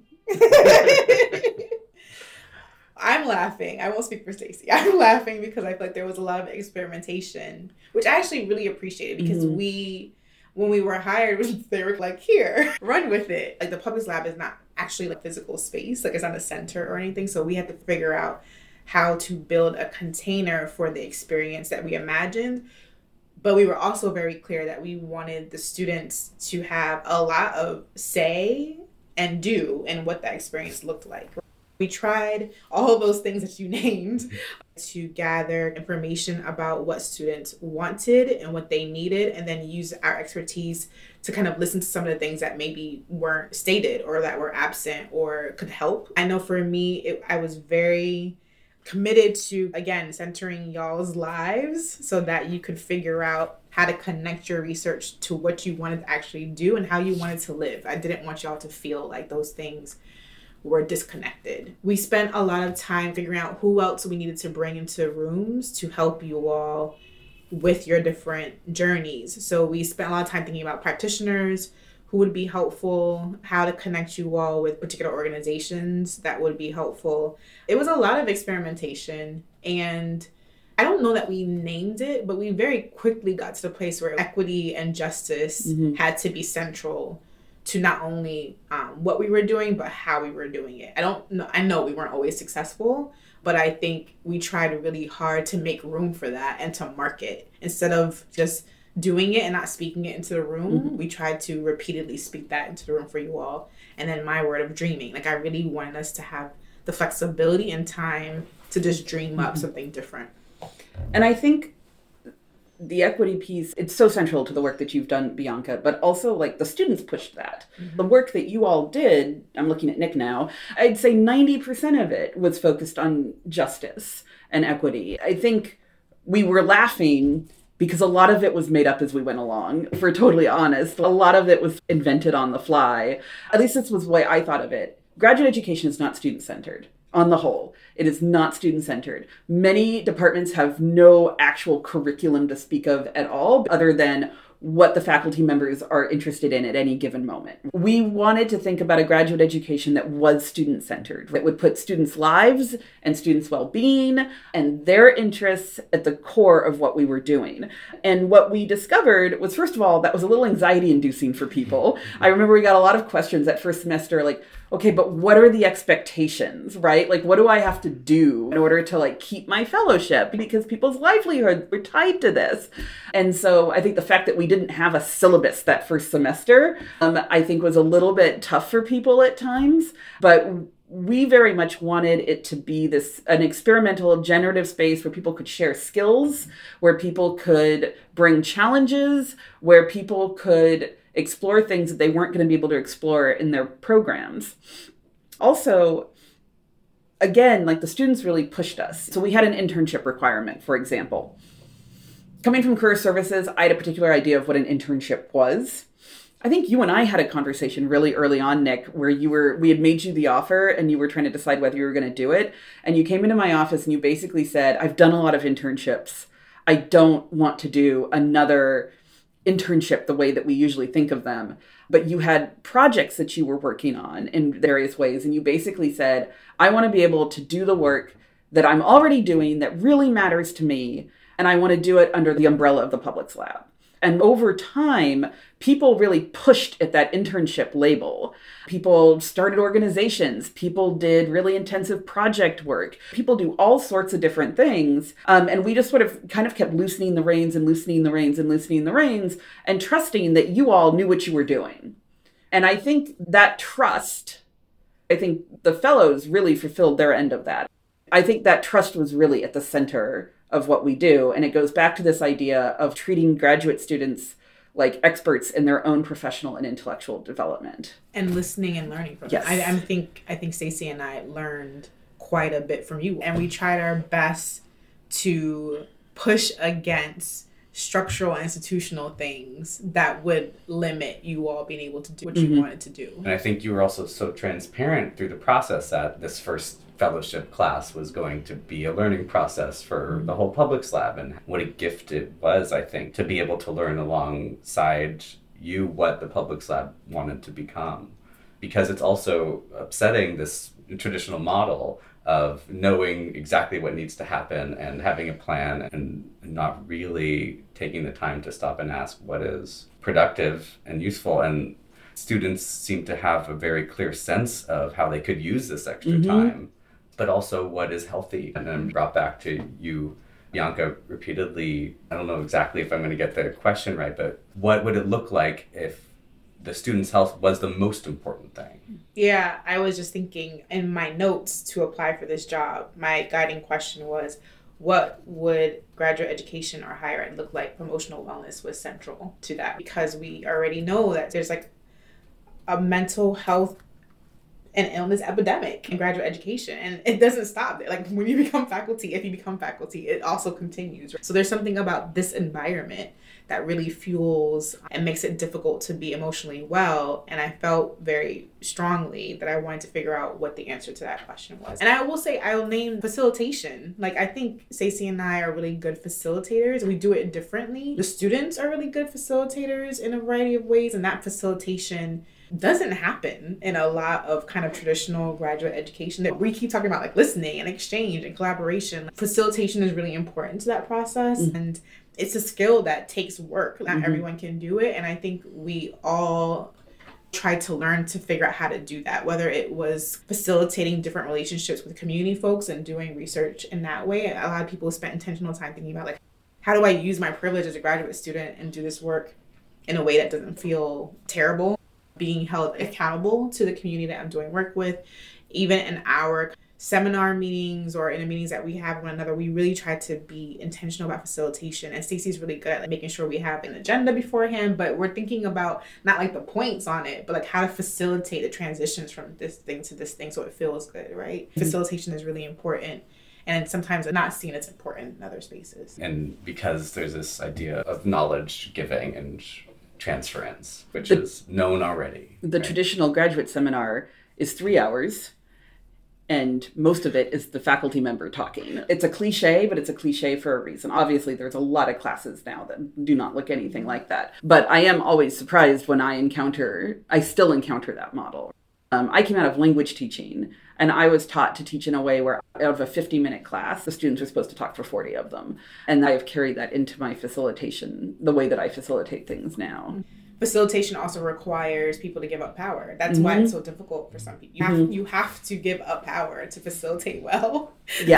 Speaker 2: I'm laughing. I won't speak for Stacey. I'm laughing because I feel like there was a lot of experimentation, which I actually really appreciated because mm-hmm. we, when we were hired, they were like, here, run with it. Like the Publix Lab is not actually like physical space. Like it's not a center or anything. So we had to figure out how to build a container for the experience that we imagined. But we were also very clear that we wanted the students to have a lot of say and do in what that experience looked like. We tried all of those things that you named to gather information about what students wanted and what they needed, and then use our expertise to kind of listen to some of the things that maybe weren't stated or that were absent or could help. I know for me, it, I was very committed to, again, centering y'all's lives so that you could figure out how to connect your research to what you wanted to actually do and how you wanted to live. I didn't want y'all to feel like those things were disconnected. We spent a lot of time figuring out who else we needed to bring into rooms to help you all with your different journeys. So we spent a lot of time thinking about practitioners who would be helpful, how to connect you all with particular organizations that would be helpful. It was a lot of experimentation, and I don't know that we named it, but we very quickly got to the place where equity and justice mm-hmm. had to be central to not only um, what we were doing, but how we were doing it. I don't know, I know we weren't always successful, but I think we tried really hard to make room for that and to market. Instead of just doing it and not speaking it into the room, mm-hmm. we tried to repeatedly speak that into the room for you all. And then my word of dreaming. Like I really wanted us to have the flexibility and time to just dream mm-hmm. up something different.
Speaker 3: And I think the equity piece, it's so central to the work that you've done, Bianca, but also like the students pushed that. Mm-hmm. The work that you all did, I'm looking at Nick now, I'd say ninety percent of it was focused on justice and equity. I think we were laughing because a lot of it was made up as we went along, if we're totally honest. A lot of it was invented on the fly. At least this was the way I thought of it. Graduate education is not student-centered. On the whole, it is not student-centered. Many departments have no actual curriculum to speak of at all, other than what the faculty members are interested in at any given moment. We wanted to think about a graduate education that was student-centered, that would put students' lives and students' well-being and their interests at the core of what we were doing. And what we discovered was, first of all, that was a little anxiety-inducing for people. I remember we got a lot of questions that first semester, like, okay, but what are the expectations, right? Like, what do I have to do in order to like keep my fellowship? Because people's livelihoods were tied to this. And so I think the fact that we didn't have a syllabus that first semester, um, I think was a little bit tough for people at times. But we very much wanted it to be this, an experimental generative space where people could share skills, where people could bring challenges, where people could explore things that they weren't going to be able to explore in their programs. Also, again, like the students really pushed us. So we had an internship requirement, for example. Coming from career services, I had a particular idea of what an internship was. I think you and I had a conversation really early on, Nick, where you were, we had made you the offer and you were trying to decide whether you were going to do it. And you came into my office and you basically said, I've done a lot of internships. I don't want to do another internship the way that we usually think of them. But you had projects that you were working on in various ways. And you basically said, I want to be able to do the work that I'm already doing that really matters to me. And I want to do it under the umbrella of the Publix Lab. And over time, people really pushed at that internship label. People started organizations. People did really intensive project work. People do all sorts of different things. Um, and we just sort of kind of kept loosening the reins and loosening the reins and loosening the reins and trusting that you all knew what you were doing. And I think that trust, I think the fellows really fulfilled their end of that. I think that trust was really at the center of what we do. And it goes back to this idea of treating graduate students like experts in their own professional and intellectual development.
Speaker 2: And listening and learning from
Speaker 3: yes.
Speaker 2: them. I, I think I think Stacey and I learned quite a bit from you. And we tried our best to push against structural and institutional things that would limit you all being able to do what mm-hmm. you wanted to do.
Speaker 1: And I think you were also so transparent through the process that this first fellowship class was going to be a learning process for the whole Publics Lab, and what a gift it was, I think, to be able to learn alongside you what the Publics Lab wanted to become. Because it's also upsetting, this traditional model of knowing exactly what needs to happen and having a plan and not really taking the time to stop and ask what is productive and useful. And students seem to have a very clear sense of how they could use this extra mm-hmm. time, but also what is healthy. And then brought back to you, Bianca, repeatedly, I don't know exactly if I'm going to get the question right, but what would it look like if the student's health was the most important thing?
Speaker 2: Yeah, I was just thinking in my notes to apply for this job, my guiding question was, what would graduate education or higher ed look like? Emotional wellness was central to that, because we already know that there's like a mental health and illness epidemic in graduate education, and it doesn't stop there. Like when you become faculty, if you become faculty, it also continues. So there's something about this environment that really fuels and makes it difficult to be emotionally well. And I felt very strongly that I wanted to figure out what the answer to that question was. And I will say, I'll name facilitation. Like, I think Stacey and I are really good facilitators. We do it differently. The students are really good facilitators in a variety of ways, and that facilitation doesn't happen in a lot of kind of traditional graduate education. That we keep talking about like listening and exchange and collaboration. Facilitation is really important to that process. Mm-hmm. And it's a skill that takes work. Not mm-hmm. everyone can do it. And I think we all tried to learn to figure out how to do that, whether it was facilitating different relationships with community folks and doing research in that way. A lot of people spent intentional time thinking about like, how do I use my privilege as a graduate student and do this work in a way that doesn't feel terrible? Being held accountable to the community that I'm doing work with. Even in our seminar meetings or in the meetings that we have with one another, we really try to be intentional about facilitation. And Stacey's really good at like, making sure we have an agenda beforehand, but we're thinking about not like the points on it, but like how to facilitate the transitions from this thing to this thing so it feels good, right? Mm-hmm. Facilitation is really important. And sometimes not seen as important in other spaces.
Speaker 1: And because there's this idea of knowledge giving and transference, which
Speaker 3: the,
Speaker 1: is known already.
Speaker 3: The right? Traditional graduate seminar is three hours, and most of it is the faculty member talking. It's a cliche, but it's a cliche for a reason. Obviously, there's a lot of classes now that do not look anything like that. But I am always surprised when I encounter, I still encounter that model. Um, I came out of language teaching, and I was taught to teach in a way where out of a fifty-minute class, the students are supposed to talk for forty of them. And I have carried that into my facilitation, the way that I facilitate things now.
Speaker 2: Facilitation also requires people to give up power. That's mm-hmm. why it's so difficult for some people. You have, mm-hmm. you have to give up power to facilitate well.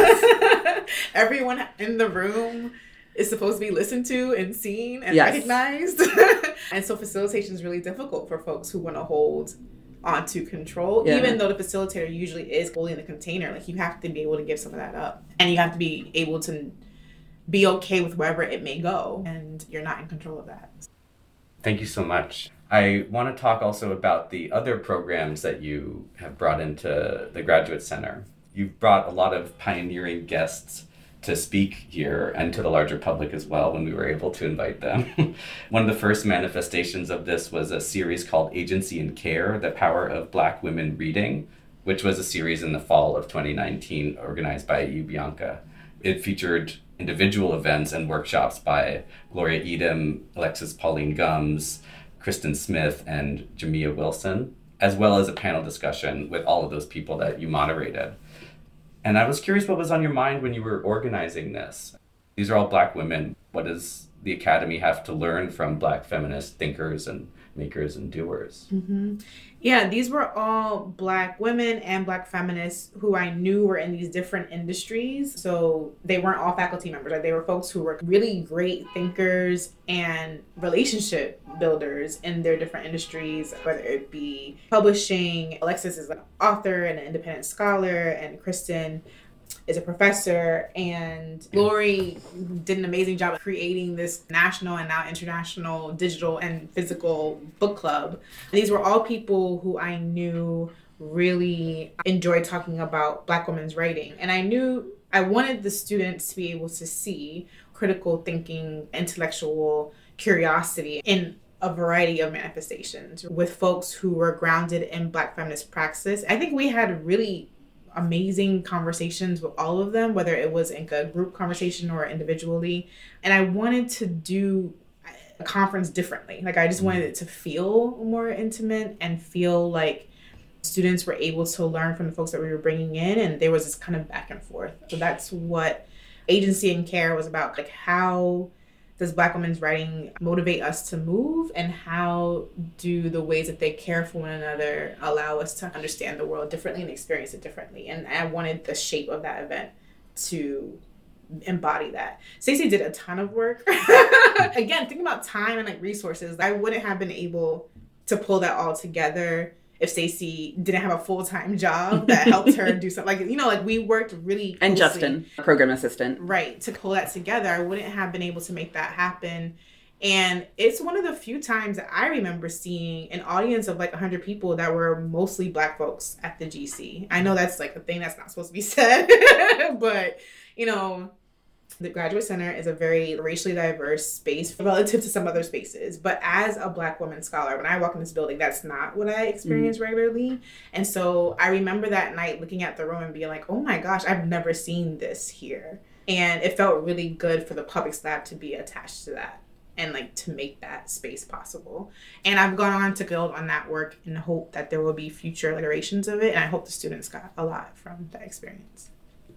Speaker 3: Yes.
Speaker 2: Everyone in the room is supposed to be listened to and seen and
Speaker 3: yes.
Speaker 2: recognized. And so facilitation is really difficult for folks who want to hold onto control, yeah. even though the facilitator usually is holding the container. Like, you have to be able to give some of that up, and you have to be able to be okay with wherever it may go, and you're not in control of that.
Speaker 1: Thank you so much. I want to talk also about the other programs that you have brought into the Graduate Center. You've brought a lot of pioneering guests to speak here and to the larger public as well when we were able to invite them. One of the first manifestations of this was a series called Agency and Care, The Power of Black Women Reading, which was a series in the fall of twenty nineteen organized by you, Bianca. It featured individual events and workshops by Gloria Edom, Alexis Pauline Gums, Kristen Smith, and Jamia Wilson, as well as a panel discussion with all of those people that you moderated. And I was curious what was on your mind when you were organizing this. These are all Black women. What does the Academy have to learn from Black feminist thinkers and makers and doers?
Speaker 2: Mm-hmm. Yeah, these were all Black women and Black feminists who I knew were in these different industries. So they weren't all faculty members. Like, they were folks who were really great thinkers and relationship builders in their different industries, whether it be publishing. Alexis is an author and an independent scholar, and Kristen is a professor, and Lori did an amazing job of creating this national and now international digital and physical book club. And these were all people who I knew really enjoyed talking about Black women's writing. And I knew I wanted the students to be able to see critical thinking, intellectual curiosity in a variety of manifestations with folks who were grounded in Black feminist praxis. I think we had really amazing conversations with all of them, whether it was in a group conversation or individually. And I wanted to do a conference differently. Like, I just wanted it to feel more intimate and feel like students were able to learn from the folks that we were bringing in, and there was this kind of back and forth. So that's what Agency and Care was about. Like, how does Black women's writing motivate us to move, and how do the ways that they care for one another allow us to understand the world differently and experience it differently? And I wanted the shape of that event to embody that. Stacey did a ton of work. Again, thinking about time and like resources, I wouldn't have been able to pull that all together if Stacey didn't have a full-time job that helped her do something. Like, you know, like we worked really closely.
Speaker 3: And Justin, program assistant.
Speaker 2: Right, to pull that together. I wouldn't have been able to make that happen. And it's one of the few times that I remember seeing an audience of like one hundred people that were mostly Black folks at the G C. I know that's like a thing that's not supposed to be said, but, you know, the Graduate Center is a very racially diverse space relative to some other spaces. But as a Black woman scholar, when I walk in this building, that's not what I experience mm. regularly. And so I remember that night looking at the room and being like, oh my gosh, I've never seen this here. And it felt really good for the Publics Lab to be attached to that and like to make that space possible. And I've gone on to build on that work and hope that there will be future iterations of it. And I hope the students got a lot from that experience.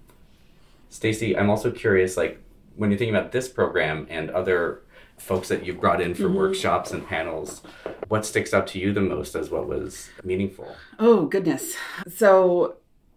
Speaker 1: Stacey, I'm also curious, like, when you're thinking about this program and other folks that you've brought in for mm-hmm. workshops and panels, what sticks out to you the most as what was meaningful?
Speaker 3: Oh, goodness. So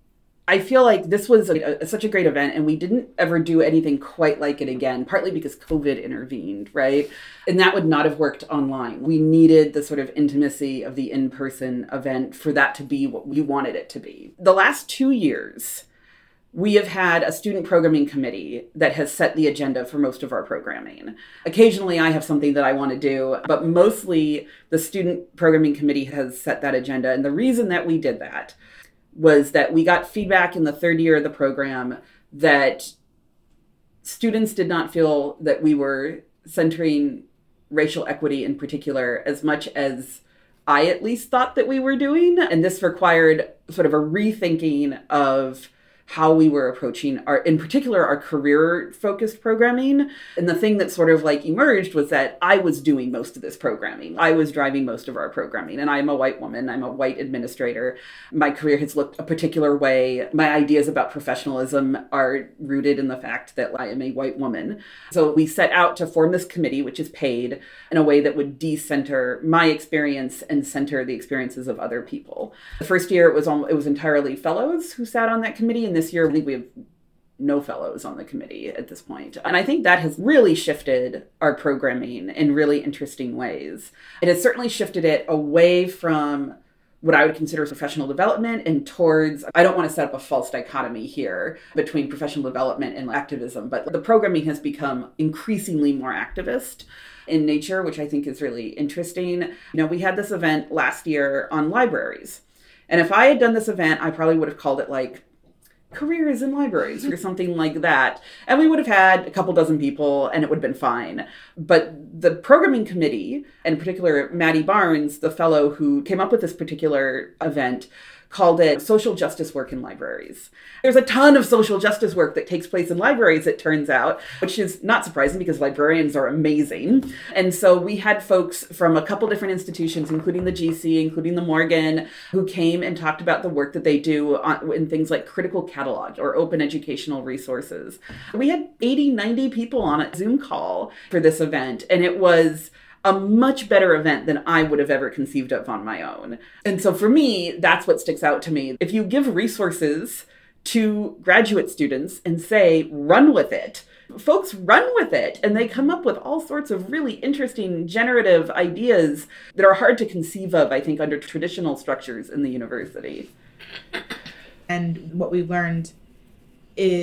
Speaker 3: I feel like this was a, a, such a great event, and we didn't ever do anything quite like it again, partly because COVID intervened, right? And that would not have worked online. We needed the sort of intimacy of the in-person event for that to be what we wanted it to be. The last two years, we have had a student programming committee that has set the agenda for most of our programming. Occasionally, I have something that I want to do, but mostly the student programming committee has set that agenda. And the reason that we did that was that we got feedback in the third year of the program that students did not feel that we were centering racial equity in particular as much as I at least thought that we were doing. And this required sort of a rethinking of how we were approaching our, in particular, our career-focused programming. And the thing that sort of like emerged was that I was doing most of this programming. I was driving most of our programming. And I'm a white woman. I'm a white administrator. My career has looked a particular way. My ideas about professionalism are rooted in the fact that I am a white woman. So we set out to form this committee, which is paid, in a way that would decenter my experience and center the experiences of other people. The first year, it was almost, it was entirely fellows who sat on that committee. And this year, I think we have no fellows on the committee at this point. And I think that has really shifted our programming in really interesting ways. It has certainly shifted it away from what I would consider professional development and towards, I don't want to set up a false dichotomy here between professional development and activism, but the programming has become increasingly more activist in nature, which I think is really interesting. You know, we had this event last year on libraries. And if I had done this event, I probably would have called it like careers in libraries or something like that. And we would have had a couple dozen people and it would have been fine. But the programming committee, and in particular, Maddie Barnes, the fellow who came up with this particular event, called it social justice work in libraries. There's a ton of social justice work that takes place in libraries, it turns out, which is not surprising because librarians are amazing. And so we had folks from a couple different institutions, including the G C, including the Morgan, who came and talked about the work that they do on, in things like critical catalog or open educational resources. We had eighty, ninety people on a Zoom call for this event, and it was a much better event than I would have ever conceived of on my own. And so for me, that's what sticks out to me. If you give resources to graduate students and say, run with it, folks run with it. And they come up with all sorts of really interesting, generative ideas that are hard to conceive of, I think, under traditional structures in the university.
Speaker 2: And what we've learned is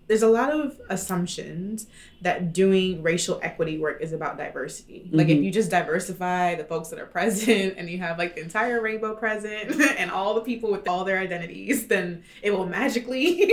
Speaker 2: there's a lot of assumptions that doing racial equity work is about diversity. Mm-hmm. Like if you just diversify the folks that are present and you have like the entire rainbow present and all the people with all their identities, then it will magically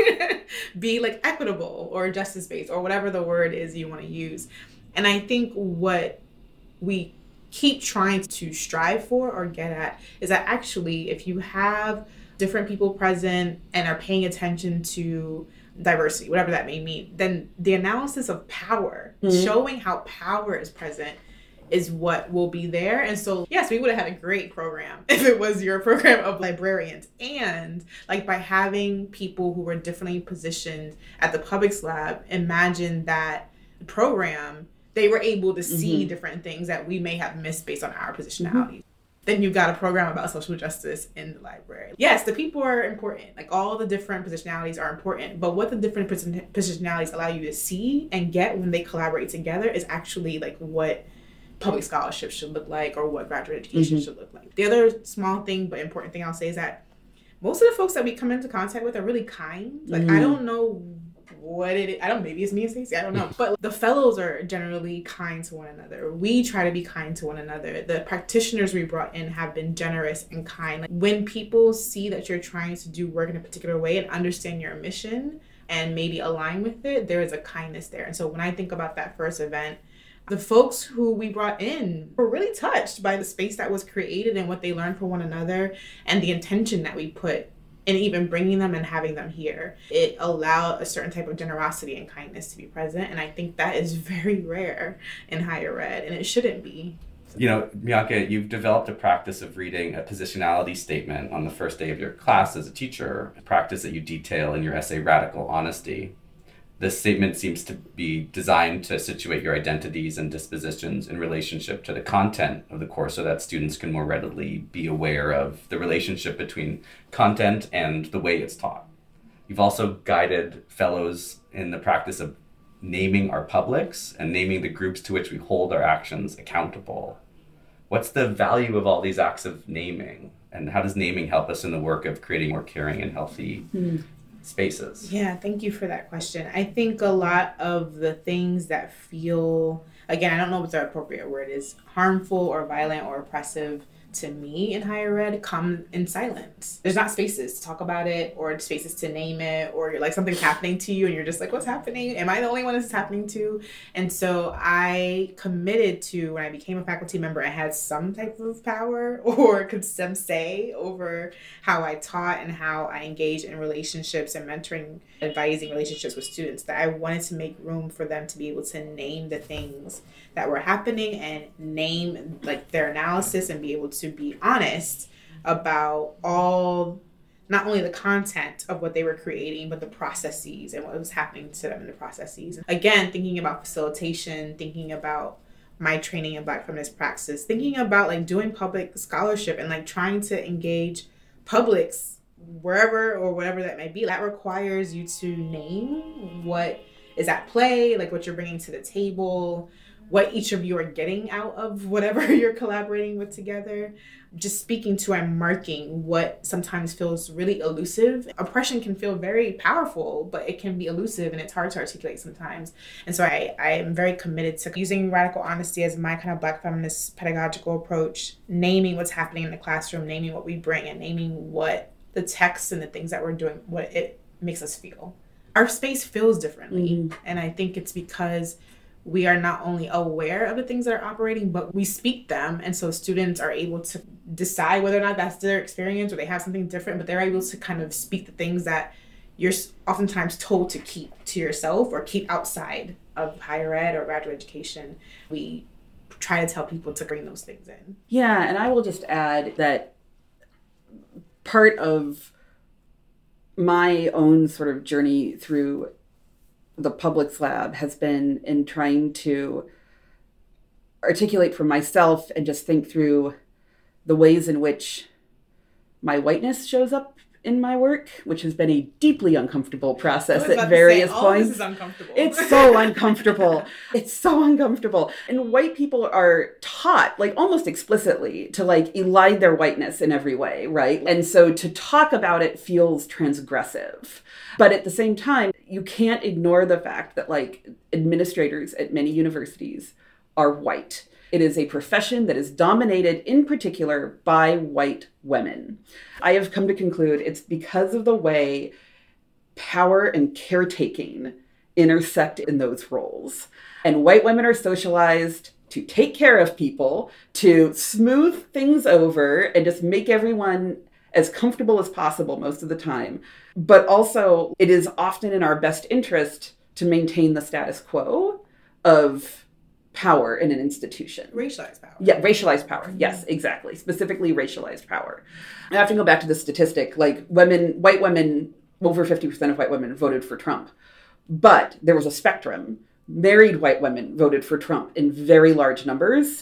Speaker 2: be like equitable or justice-based or whatever the word is you want to use. And I think what we keep trying to strive for or get at is that actually if you have different people present and are paying attention to diversity, whatever that may mean, then the analysis of power, mm-hmm. showing how power is present is what will be there. And so, yes, we would have had a great program if it was your program of librarians. And like by having people who were differently positioned at the Publics Lab, imagine that program, they were able to see mm-hmm. different things that we may have missed based on our positionality. Mm-hmm. Then you've got a program about social justice in the library. Yes, the people are important. Like all the different positionalities are important. But what the different positionalities allow you to see and get when they collaborate together is actually like what public scholarship should look like or what graduate education mm-hmm. should look like. The other small thing but important thing I'll say is that most of the folks that we come into contact with are really kind. Like mm-hmm. I don't know what it is. I don't, maybe it's me and Stacey, I don't know. But the fellows are generally kind to one another. We try to be kind to one another. The practitioners we brought in have been generous and kind. Like, when people see that you're trying to do work in a particular way and understand your mission and maybe align with it, there is a kindness there. And so when I think about that first event, the folks who we brought in were really touched by the space that was created and what they learned from one another and the intention that we put in even bringing them and having them here. It allowed a certain type of generosity and kindness to be present. And I think that is very rare in higher ed, and it shouldn't be.
Speaker 1: You know, Bianca, you've developed a practice of reading a positionality statement on the first day of your class as a teacher, a practice that you detail in your essay, Radical Honesty. This statement seems to be designed to situate your identities and dispositions in relationship to the content of the course so that students can more readily be aware of the relationship between content and the way it's taught. You've also guided fellows in the practice of naming our publics and naming the groups to which we hold our actions accountable. What's the value of all these acts of naming? And how does naming help us in the work of creating more caring and healthy mm. spaces?
Speaker 2: Yeah, thank you for that question. I think a lot of the things that feel, again, I don't know what the appropriate word is, harmful or violent or oppressive to me in higher ed come in silence. There's not spaces to talk about it or spaces to name it, or you're like something's happening to you and you're just like, what's happening? Am I the only one this is happening to? And so I committed to, when I became a faculty member, I had some type of power or could some say over how I taught and how I engaged in relationships and mentoring, advising relationships with students, that I wanted to make room for them to be able to name the things that were happening and name like their analysis and be able to be honest about all, not only the content of what they were creating, but the processes and what was happening to them in the processes. Again, thinking about facilitation, thinking about my training in Black feminist praxis, thinking about like doing public scholarship and like trying to engage publics wherever or whatever that may be. That requires you to name what is at play, like what you're bringing to the table, what each of you are getting out of whatever you're collaborating with together. Just speaking to and marking what sometimes feels really elusive. Oppression can feel very powerful, but it can be elusive and it's hard to articulate sometimes. And so I, I am very committed to using Radical Honesty as my kind of Black feminist pedagogical approach, naming what's happening in the classroom, naming what we bring, and naming what the texts and the things that we're doing, what it makes us feel. Our space feels differently. Mm-hmm. And I think it's because we are not only aware of the things that are operating, but we speak them. And so students are able to decide whether or not that's their experience or they have something different, but they're able to kind of speak the things that you're oftentimes told to keep to yourself or keep outside of higher ed or graduate education. We try to tell people to bring those things in.
Speaker 3: Yeah, and I will just add that part of my own sort of journey through the Publics Lab has been in trying to articulate for myself and just think through the ways in which my whiteness shows up in my work, which has been a deeply uncomfortable process
Speaker 2: at
Speaker 3: various
Speaker 2: say, oh,
Speaker 3: points.
Speaker 2: This is uncomfortable.
Speaker 3: It's so uncomfortable. It's so uncomfortable. And white people are taught, like almost explicitly, to like elide their whiteness in every way, right? And so to talk about it feels transgressive. But at the same time, you can't ignore the fact that like administrators at many universities are white. It is a profession that is dominated in particular by white women. I have come to conclude it's because of the way power and caretaking intersect in those roles. And white women are socialized to take care of people, to smooth things over and just make everyone as comfortable as possible most of the time. But also, it is often in our best interest to maintain the status quo of power in an institution.
Speaker 2: Racialized power.
Speaker 3: Yeah, racialized power. Mm-hmm. Yes, exactly. Specifically racialized power. I have to go back to the statistic, like women, white women, over fifty percent of white women voted for Trump. But there was a spectrum. Married white women voted for Trump in very large numbers.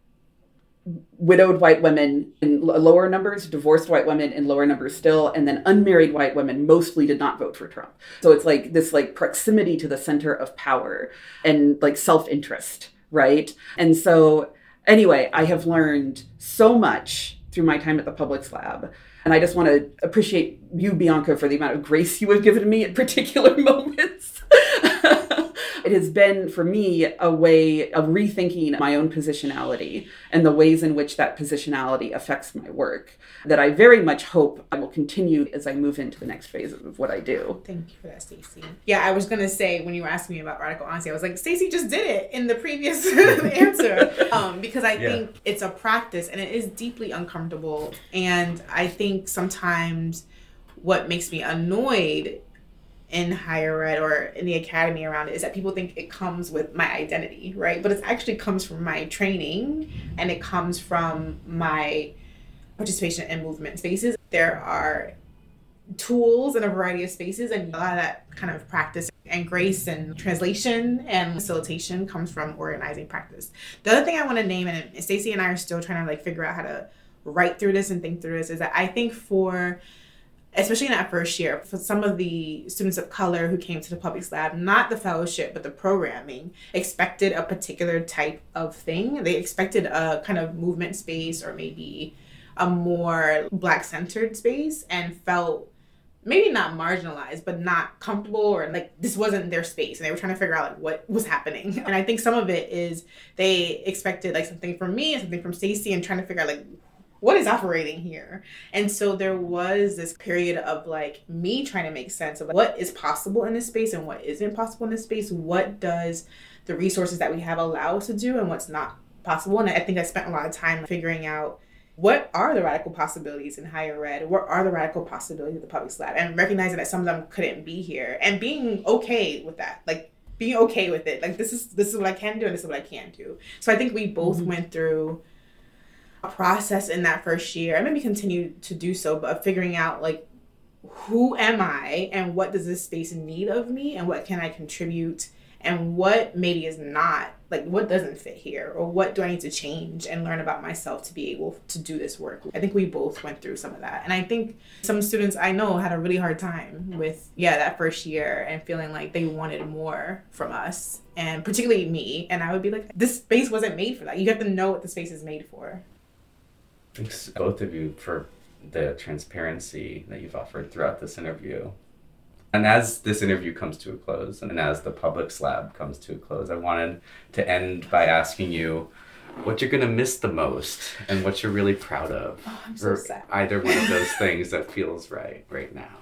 Speaker 3: Widowed white women in lower numbers, divorced white women in lower numbers still, and then unmarried white women mostly did not vote for Trump. So it's like this like proximity to the center of power and like self-interest, right? And so anyway, I have learned so much through my time at the Publix Lab. And I just want to appreciate you, Bianca, for the amount of grace you have given me at particular moments. It has been, for me, a way of rethinking my own positionality and the ways in which that positionality affects my work that I very much hope I will continue as I move into the next phase of what I do.
Speaker 2: Thank you for that, Stacey. Yeah, I was going to say, when you were asking me about radical honesty, I was like, Stacey just did it in the previous answer. Um, because I yeah. think it's a practice and it is deeply uncomfortable. And I think sometimes what makes me annoyed in higher ed or in the academy around it is that people think it comes with my identity, right? But it actually comes from my training and it comes from my participation in movement spaces. There are tools in a variety of spaces, and a lot of that kind of practice and grace and translation and facilitation comes from organizing practice. The other thing I want to name, and Stacey and I are still trying to like figure out how to write through this and think through this, is that I think for especially in that first year, for some of the students of color who came to the Publix Lab, not the fellowship, but the programming, expected a particular type of thing. They expected a kind of movement space or maybe a more Black-centered space and felt maybe not marginalized, but not comfortable, or like this wasn't their space. And they were trying to figure out like what was happening. And I think some of it is they expected like something from me and something from Stacey and trying to figure out like, what is operating here? And so there was this period of like me trying to make sense of like, what is possible in this space and what isn't possible in this space. What does the resources that we have allow us to do and what's not possible? And I think I spent a lot of time figuring out what are the radical possibilities in higher ed? What are the radical possibilities of the Publix Lab? And recognizing that some of them couldn't be here and being okay with that. Like being okay with it. Like this is this is what I can do and this is what I can't do. So I think we both mm-hmm. went through a process in that first year, and maybe continue to do so, but of figuring out like, who am I and what does this space need of me and what can I contribute and what maybe is not, like what doesn't fit here or what do I need to change and learn about myself to be able to do this work. I think we both went through some of that. And I think some students I know had a really hard time with, yeah, that first year and feeling like they wanted more from us, and particularly me. And I would be like, this space wasn't made for that. You have to know what the space is made for.
Speaker 1: Thanks both of you for the transparency that you've offered throughout this interview. And as this interview comes to a close, and as the Publix Lab comes to a close, I wanted to end by asking you what you're going to miss the most and what you're really proud of.
Speaker 2: Oh, I'm so
Speaker 1: or
Speaker 2: sad.
Speaker 1: Either one of those things that feels right right now.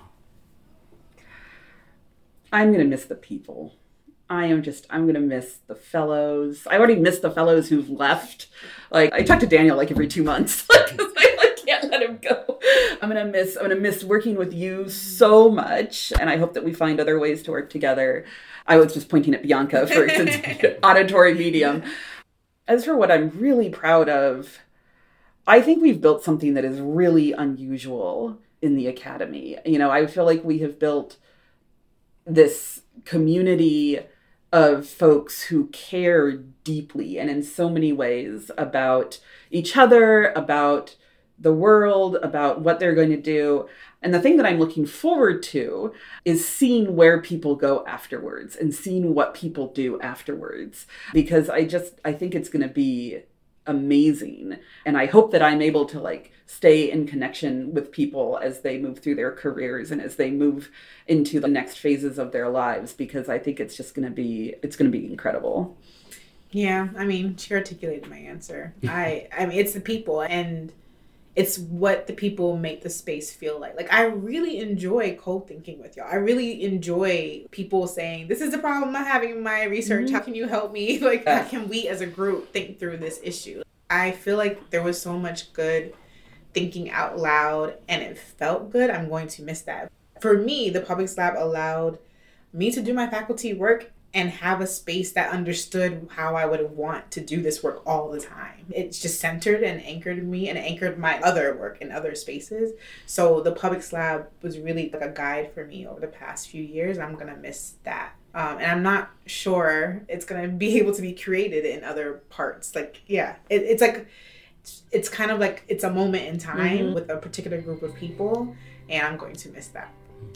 Speaker 3: I'm going to miss the people. I am just, I'm going to miss the fellows. I already missed the fellows who've left. Like, I talk to Daniel like every two months. Because I like, can't let him go. I'm going to miss, I'm going to miss working with you so much. And I hope that we find other ways to work together. I was just pointing at Bianca for its auditory medium. As for what I'm really proud of, I think we've built something that is really unusual in the academy. You know, I feel like we have built this community of folks who care deeply and in so many ways about each other, about the world, about what they're going to do. And the thing that I'm looking forward to is seeing where people go afterwards and seeing what people do afterwards. Because I just, I think it's going to be amazing. And I hope that I'm able to like stay in connection with people as they move through their careers and as they move into the next phases of their lives, because I think it's just going to be, it's going to be incredible.
Speaker 2: Yeah, I mean, she articulated my answer. I, I mean, it's the people, and it's what the people make the space feel like. Like, I really enjoy co-thinking with y'all. I really enjoy people saying, this is the problem I'm having in my research. Mm-hmm. How can you help me? Like, yeah. How can we as a group think through this issue? I feel like there was so much good thinking out loud, and it felt good. I'm going to miss that. For me, the Publics Lab allowed me to do my faculty work and have a space that understood how I would want to do this work all the time. It's just centered and anchored me and anchored my other work in other spaces. So the Publics Lab was really like a guide for me over the past few years. I'm going to miss that. Um, and I'm not sure it's going to be able to be created in other parts. Like, yeah, it, it's like, it's, it's kind of like it's a moment in time mm-hmm. with a particular group of people. And I'm going to miss that.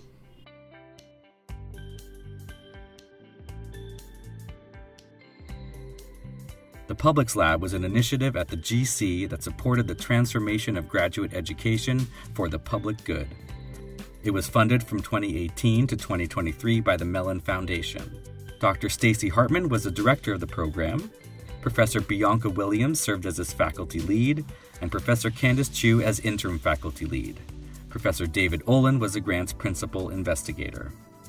Speaker 1: The Publics Lab was an initiative at the G C that supported the transformation of graduate education for the public good. It was funded from twenty eighteen to twenty twenty-three by the Mellon Foundation. Doctor Stacy Hartman was the director of the program. Professor Bianca Williams served as its faculty lead, and Professor Candace Chu as interim faculty lead. Professor David Olin was the grant's principal investigator.